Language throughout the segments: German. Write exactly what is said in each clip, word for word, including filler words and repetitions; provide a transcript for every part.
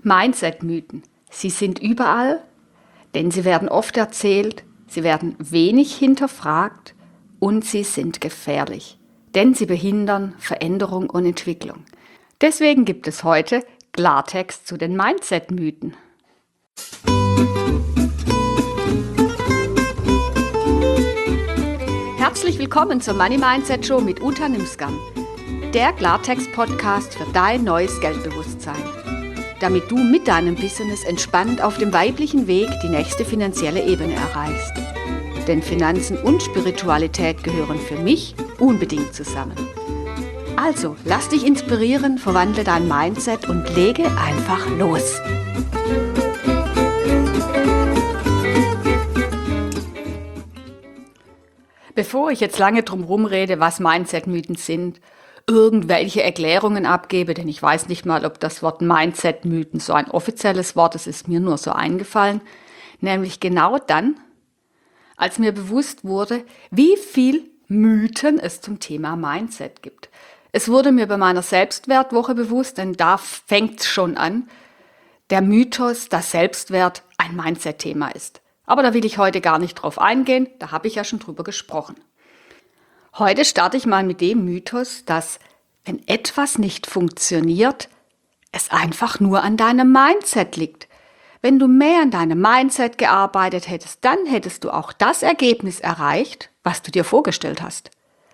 Mindset-Mythen. Sie sind überall, denn sie werden oft erzählt, sie werden wenig hinterfragt und sie sind gefährlich, denn sie behindern Veränderung und Entwicklung. Deswegen gibt es heute Klartext zu den Mindset-Mythen. Herzlich willkommen zur Money Mindset Show mit Uta Nimsgam, der Klartext-Podcast für dein neues Geldbewusstsein, damit du mit deinem Business entspannt auf dem weiblichen Weg die nächste finanzielle Ebene erreichst. Denn Finanzen und Spiritualität gehören für mich unbedingt zusammen. Also, lass dich inspirieren, verwandle dein Mindset und lege einfach los. Bevor ich jetzt lange drum rumrede, was Mindset-Mythen sind, irgendwelche Erklärungen abgebe, denn ich weiß nicht mal, ob das Wort Mindset-Mythen so ein offizielles Wort ist, ist mir nur so eingefallen, nämlich genau dann, als mir bewusst wurde, wie viel Mythen es zum Thema Mindset gibt. Es wurde mir bei meiner Selbstwertwoche bewusst, denn da fängt es schon an, der Mythos, dass Selbstwert ein Mindset-Thema ist. Aber da will ich heute gar nicht drauf eingehen, da habe ich ja schon drüber gesprochen. Heute starte ich mal mit dem Mythos, dass, wenn etwas nicht funktioniert, es einfach nur an deinem Mindset liegt. Wenn du mehr an deinem Mindset gearbeitet hättest, dann hättest du auch das Ergebnis erreicht, was du dir vorgestellt hast.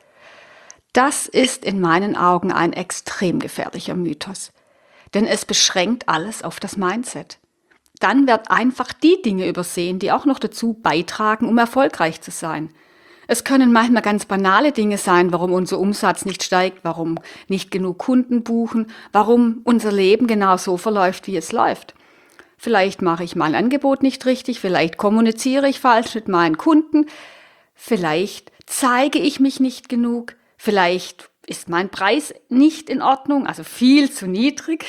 Das ist in meinen Augen ein extrem gefährlicher Mythos, denn es beschränkt alles auf das Mindset. Dann wird einfach die Dinge übersehen, die auch noch dazu beitragen, um erfolgreich zu sein. Es können manchmal ganz banale Dinge sein, warum unser Umsatz nicht steigt, warum nicht genug Kunden buchen, warum unser Leben genau so verläuft, wie es läuft. Vielleicht mache ich mein Angebot nicht richtig, vielleicht kommuniziere ich falsch mit meinen Kunden, vielleicht zeige ich mich nicht genug, vielleicht ist mein Preis nicht in Ordnung, also viel zu niedrig.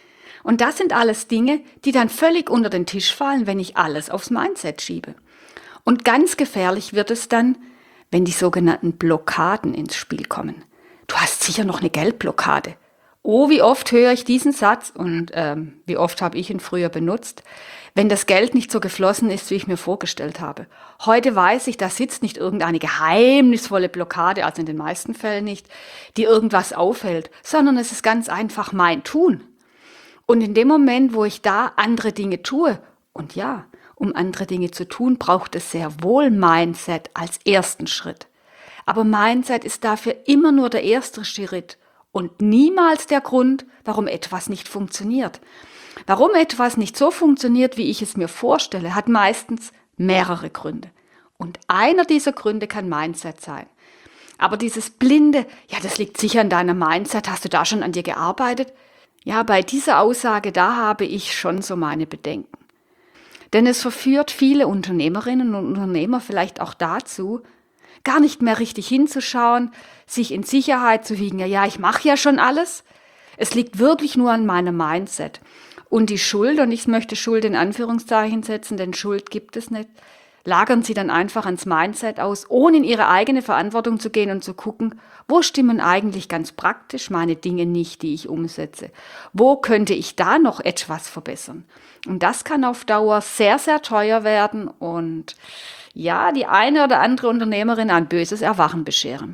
Und das sind alles Dinge, die dann völlig unter den Tisch fallen, wenn ich alles aufs Mindset schiebe. Und ganz gefährlich wird es dann, wenn die sogenannten Blockaden ins Spiel kommen. Du hast sicher noch eine Geldblockade. Oh, wie oft höre ich diesen Satz und ähm, wie oft habe ich ihn früher benutzt, wenn das Geld nicht so geflossen ist, wie ich mir vorgestellt habe. Heute weiß ich, da sitzt nicht irgendeine geheimnisvolle Blockade, also in den meisten Fällen nicht, die irgendwas aufhält, sondern es ist ganz einfach mein Tun. Und in dem Moment, wo ich da andere Dinge tue, und ja, um andere Dinge zu tun, braucht es sehr wohl Mindset als ersten Schritt. Aber Mindset ist dafür immer nur der erste Schritt und niemals der Grund, warum etwas nicht funktioniert. Warum etwas nicht so funktioniert, wie ich es mir vorstelle, hat meistens mehrere Gründe. Und einer dieser Gründe kann Mindset sein. Aber dieses blinde, ja, das liegt sicher an deinem Mindset, hast du da schon an dir gearbeitet? Ja, bei dieser Aussage, da habe ich schon so meine Bedenken. Denn es verführt viele Unternehmerinnen und Unternehmer vielleicht auch dazu, gar nicht mehr richtig hinzuschauen, sich in Sicherheit zu wiegen. Ja, ja, ich mache ja schon alles. Es liegt wirklich nur an meinem Mindset. Und die Schuld, und ich möchte Schuld in Anführungszeichen setzen, denn Schuld gibt es nicht, lagern sie dann einfach ans Mindset aus, ohne in ihre eigene Verantwortung zu gehen und zu gucken, wo stimmen eigentlich ganz praktisch meine Dinge nicht, die ich umsetze? Wo könnte ich da noch etwas verbessern? Und das kann auf Dauer sehr, sehr teuer werden und ja, die eine oder andere Unternehmerin ein böses Erwachen bescheren.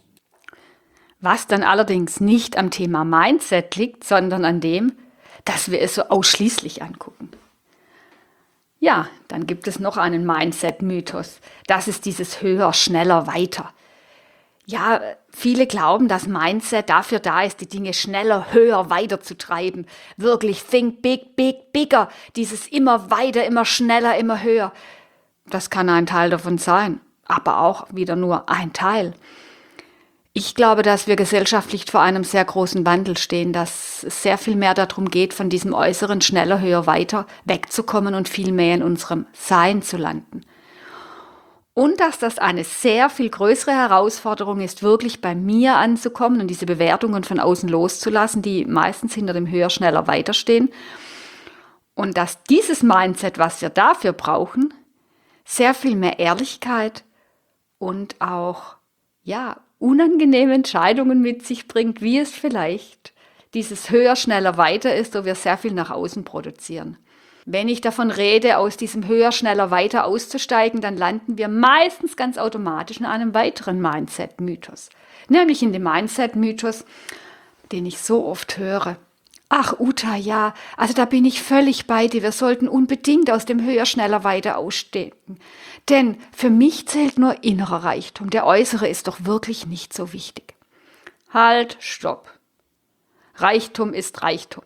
Was dann allerdings nicht am Thema Mindset liegt, sondern an dem, dass wir es so ausschließlich angucken. Ja, dann gibt es noch einen Mindset-Mythos. Das ist dieses höher, schneller, weiter. Ja, viele glauben, dass Mindset dafür da ist, die Dinge schneller, höher, weiter zu treiben. Wirklich think big, big, bigger. Dieses immer weiter, immer schneller, immer höher. Das kann ein Teil davon sein, aber auch wieder nur ein Teil. Ich glaube, dass wir gesellschaftlich vor einem sehr großen Wandel stehen, dass es sehr viel mehr darum geht, von diesem äußeren schneller, höher, weiter wegzukommen und viel mehr in unserem Sein zu landen. Und dass das eine sehr viel größere Herausforderung ist, wirklich bei mir anzukommen und diese Bewertungen von außen loszulassen, die meistens hinter dem höher, schneller, weiter stehen. Und dass dieses Mindset, was wir dafür brauchen, sehr viel mehr Ehrlichkeit und auch, ja, unangenehme Entscheidungen mit sich bringt, wie es vielleicht dieses höher, schneller, weiter ist, wo wir sehr viel nach außen produzieren. Wenn ich davon rede, aus diesem höher, schneller, weiter auszusteigen, dann landen wir meistens ganz automatisch in einem weiteren Mindset-Mythos. Nämlich in dem Mindset-Mythos, den ich so oft höre. Ach, Uta, ja, also da bin ich völlig bei dir. Wir sollten unbedingt aus dem höher, schneller, weiter aussteigen. Denn für mich zählt nur innerer Reichtum. Der äußere ist doch wirklich nicht so wichtig. Halt, stopp. Reichtum ist Reichtum.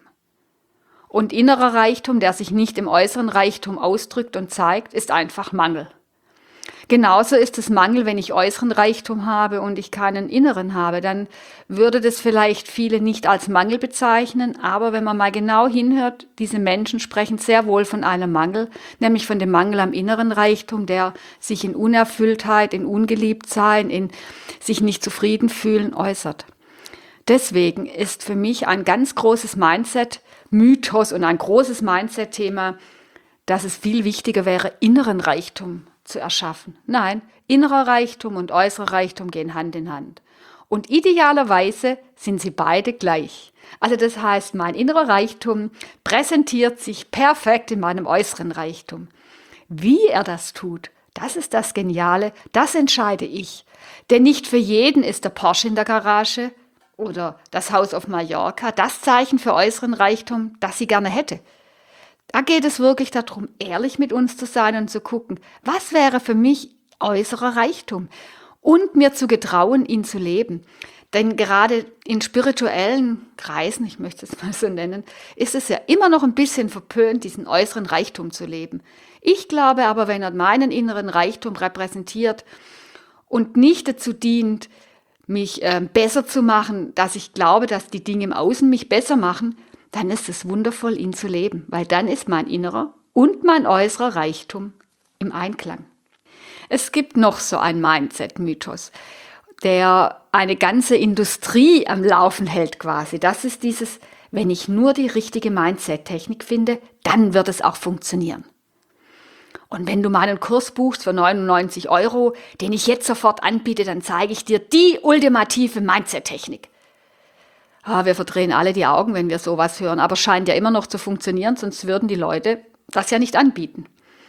Und innerer Reichtum, der sich nicht im äußeren Reichtum ausdrückt und zeigt, ist einfach Mangel. Genauso ist es Mangel, wenn ich äußeren Reichtum habe und ich keinen inneren habe. Dann würde das vielleicht viele nicht als Mangel bezeichnen, aber wenn man mal genau hinhört, diese Menschen sprechen sehr wohl von einem Mangel, nämlich von dem Mangel am inneren Reichtum, der sich in Unerfülltheit, in Ungeliebtsein, in sich nicht zufrieden fühlen äußert. Deswegen ist für mich ein ganz großes Mindset-Mythos und ein großes Mindset-Thema, dass es viel wichtiger wäre, inneren Reichtum zu erschaffen. Nein, innerer Reichtum und äußerer Reichtum gehen Hand in Hand. Und idealerweise sind sie beide gleich. Also das heißt, mein innerer Reichtum präsentiert sich perfekt in meinem äußeren Reichtum. Wie er das tut, das ist das Geniale, das entscheide ich. Denn nicht für jeden ist der Porsche in der Garage oder das Haus auf Mallorca das Zeichen für äußeren Reichtum, das sie gerne hätte. Da geht es wirklich darum, ehrlich mit uns zu sein und zu gucken, was wäre für mich äußerer Reichtum und mir zu getrauen, ihn zu leben. Denn gerade in spirituellen Kreisen, ich möchte es mal so nennen, ist es ja immer noch ein bisschen verpönt, diesen äußeren Reichtum zu leben. Ich glaube aber, wenn er meinen inneren Reichtum repräsentiert und nicht dazu dient, mich äh, besser zu machen, dass ich glaube, dass die Dinge im Außen mich besser machen, dann ist es wundervoll, ihn zu leben, weil dann ist mein innerer und mein äußerer Reichtum im Einklang. Es gibt noch so einen Mindset-Mythos, der eine ganze Industrie am Laufen hält quasi. Das ist dieses, wenn ich nur die richtige Mindset-Technik finde, dann wird es auch funktionieren. Und wenn du meinen Kurs buchst für neunundneunzig Euro, den ich jetzt sofort anbiete, dann zeige ich dir die ultimative Mindset-Technik. Ah, wir verdrehen alle die Augen, wenn wir sowas hören, aber scheint ja immer noch zu funktionieren, sonst würden die Leute das ja nicht anbieten.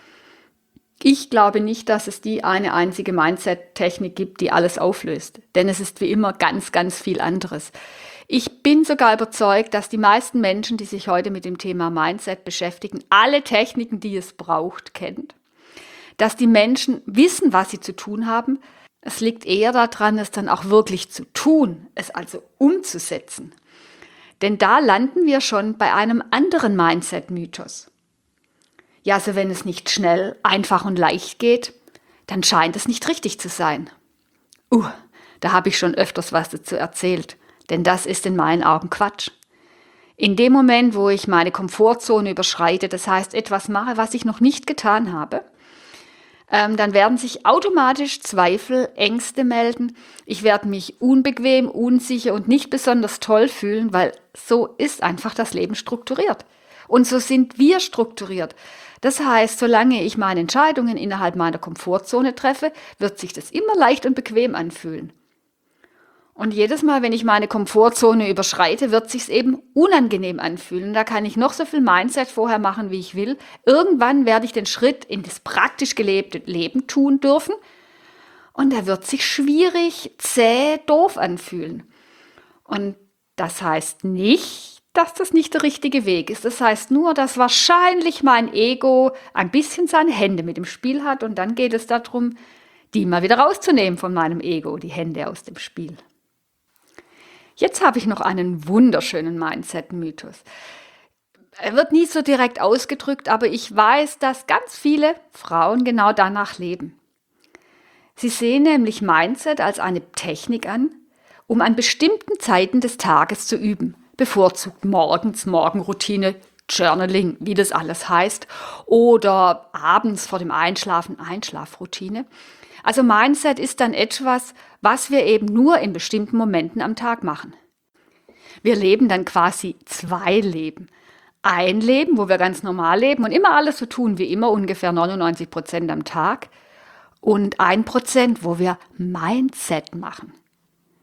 Ich glaube nicht, dass es die eine einzige Mindset-Technik gibt, die alles auflöst, denn es ist wie immer ganz, ganz viel anderes. Ich bin sogar überzeugt, dass die meisten Menschen, die sich heute mit dem Thema Mindset beschäftigen, alle Techniken, die es braucht, kennen. Dass die Menschen wissen, was sie zu tun haben. Es liegt eher daran, es dann auch wirklich zu tun, es also umzusetzen. Denn da landen wir schon bei einem anderen Mindset-Mythos. Ja, also wenn es nicht schnell, einfach und leicht geht, dann scheint es nicht richtig zu sein. Uh, da habe ich schon öfters was dazu erzählt. Denn das ist in meinen Augen Quatsch. In dem Moment, wo ich meine Komfortzone überschreite, das heißt etwas mache, was ich noch nicht getan habe, ähm, dann werden sich automatisch Zweifel, Ängste melden. Ich werde mich unbequem, unsicher und nicht besonders toll fühlen, weil so ist einfach das Leben strukturiert. Und so sind wir strukturiert. Das heißt, solange ich meine Entscheidungen innerhalb meiner Komfortzone treffe, wird sich das immer leicht und bequem anfühlen. Und jedes Mal, wenn ich meine Komfortzone überschreite, wird sich's eben unangenehm anfühlen. Da kann ich noch so viel Mindset vorher machen, wie ich will. Irgendwann werde ich den Schritt in das praktisch gelebte Leben tun dürfen. Und da wird sich schwierig, zäh, doof anfühlen. Und das heißt nicht, dass das nicht der richtige Weg ist. Das heißt nur, dass wahrscheinlich mein Ego ein bisschen seine Hände mit im Spiel hat. Und dann geht es darum, die mal wieder rauszunehmen von meinem Ego, die Hände aus dem Spiel. Jetzt habe ich noch einen wunderschönen Mindset-Mythos. Er wird nie so direkt ausgedrückt, aber ich weiß, dass ganz viele Frauen genau danach leben. Sie sehen nämlich Mindset als eine Technik an, um an bestimmten Zeiten des Tages zu üben. Bevorzugt morgens, Morgenroutine, Journaling, wie das alles heißt, oder abends vor dem Einschlafen, Einschlafroutine. Also Mindset ist dann etwas, was wir eben nur in bestimmten Momenten am Tag machen. Wir leben dann quasi zwei Leben. Ein Leben, wo wir ganz normal leben und immer alles so tun wie immer, ungefähr neunundneunzig Prozent am Tag. Und ein Prozent, wo wir Mindset machen.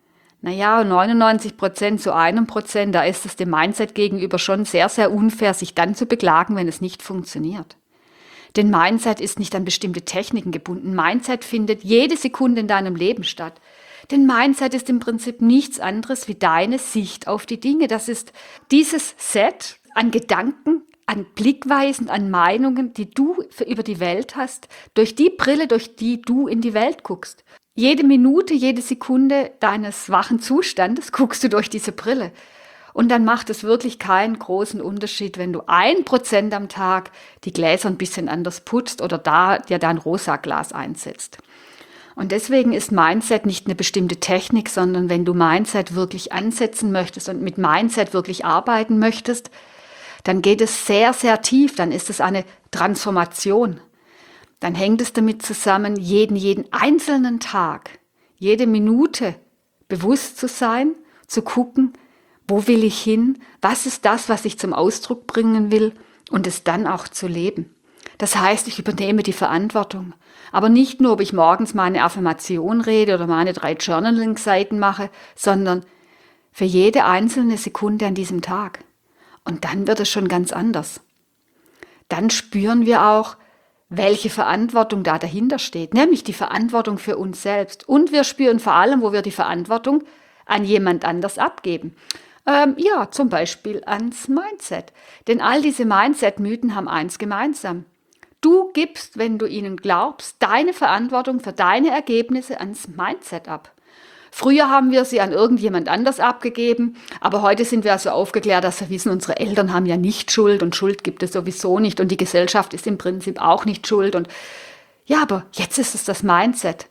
Naja, neunundneunzig Prozent zu einem Prozent, da ist es dem Mindset gegenüber schon sehr, sehr unfair, sich dann zu beklagen, wenn es nicht funktioniert. Denn Mindset ist nicht an bestimmte Techniken gebunden. Mindset findet jede Sekunde in deinem Leben statt. Denn Mindset ist im Prinzip nichts anderes wie deine Sicht auf die Dinge. Das ist dieses Set an Gedanken, an Blickweisen, an Meinungen, die du für, über die Welt hast, durch die Brille, durch die du in die Welt guckst. Jede Minute, jede Sekunde deines wachen Zustandes guckst du durch diese Brille. Und dann macht es wirklich keinen großen Unterschied, wenn du ein Prozent am Tag die Gläser ein bisschen anders putzt oder da dir dein rosa Glas einsetzt. Und deswegen ist Mindset nicht eine bestimmte Technik, sondern wenn du Mindset wirklich ansetzen möchtest und mit Mindset wirklich arbeiten möchtest, dann geht es sehr, sehr tief, dann ist es eine Transformation. Dann hängt es damit zusammen, jeden, jeden einzelnen Tag, jede Minute bewusst zu sein, zu gucken, wo will ich hin, was ist das, was ich zum Ausdruck bringen will und es dann auch zu leben. Das heißt, ich übernehme die Verantwortung. Aber nicht nur, ob ich morgens meine Affirmation rede oder meine drei Journaling-Seiten mache, sondern für jede einzelne Sekunde an diesem Tag. Und dann wird es schon ganz anders. Dann spüren wir auch, welche Verantwortung da dahinter steht, nämlich die Verantwortung für uns selbst. Und wir spüren vor allem, wo wir die Verantwortung an jemand anders abgeben. Ähm, ja, zum Beispiel ans Mindset. Denn all diese Mindset-Mythen haben eins gemeinsam. Du gibst, wenn du ihnen glaubst, deine Verantwortung für deine Ergebnisse ans Mindset ab. Früher haben wir sie an irgendjemand anders abgegeben, aber heute sind wir also aufgeklärt, dass wir wissen, unsere Eltern haben ja nicht Schuld und Schuld gibt es sowieso nicht und die Gesellschaft ist im Prinzip auch nicht schuld. Und ja, aber jetzt ist es das Mindset.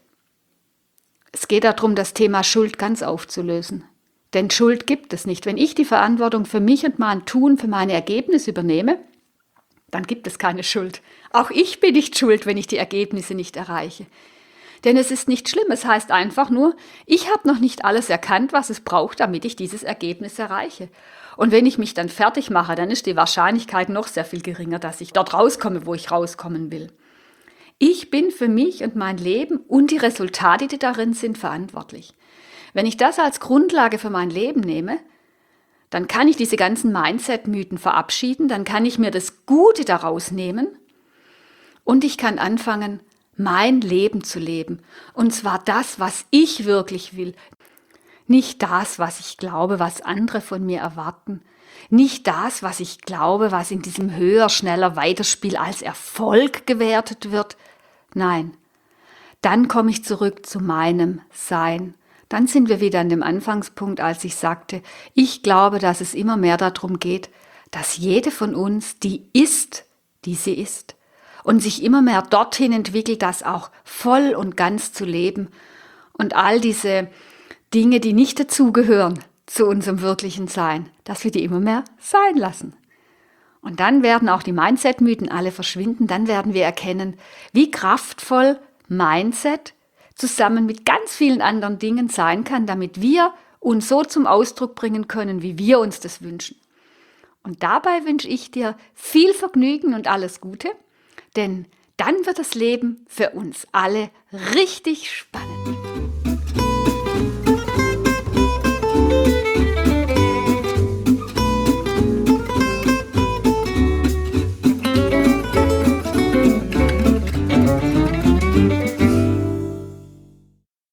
Es geht darum, das Thema Schuld ganz aufzulösen. Denn Schuld gibt es nicht. Wenn ich die Verantwortung für mich und mein Tun, für meine Ergebnisse übernehme, dann gibt es keine Schuld. Auch ich bin nicht schuld, wenn ich die Ergebnisse nicht erreiche. Denn es ist nicht schlimm, es heißt einfach nur, ich habe noch nicht alles erkannt, was es braucht, damit ich dieses Ergebnis erreiche. Und wenn ich mich dann fertig mache, dann ist die Wahrscheinlichkeit noch sehr viel geringer, dass ich dort rauskomme, wo ich rauskommen will. Ich bin für mich und mein Leben und die Resultate, die darin sind, verantwortlich. Wenn ich das als Grundlage für mein Leben nehme, dann kann ich diese ganzen Mindset-Mythen verabschieden, dann kann ich mir das Gute daraus nehmen und ich kann anfangen, mein Leben zu leben. Und zwar das, was ich wirklich will. Nicht das, was ich glaube, was andere von mir erwarten. Nicht das, was ich glaube, was in diesem höher, schneller Weiterspiel als Erfolg gewertet wird. Nein, dann komme ich zurück zu meinem Sein. Dann sind wir wieder an dem Anfangspunkt, als ich sagte, ich glaube, dass es immer mehr darum geht, dass jede von uns die ist, die sie ist. Und sich immer mehr dorthin entwickelt, das auch voll und ganz zu leben. Und all diese Dinge, die nicht dazugehören zu unserem wirklichen Sein, dass wir die immer mehr sein lassen. Und dann werden auch die Mindset-Mythen alle verschwinden. Dann werden wir erkennen, wie kraftvoll Mindset zusammen mit ganz vielen anderen Dingen sein kann, damit wir uns so zum Ausdruck bringen können, wie wir uns das wünschen. Und dabei wünsche ich dir viel Vergnügen und alles Gute. Denn dann wird das Leben für uns alle richtig spannend.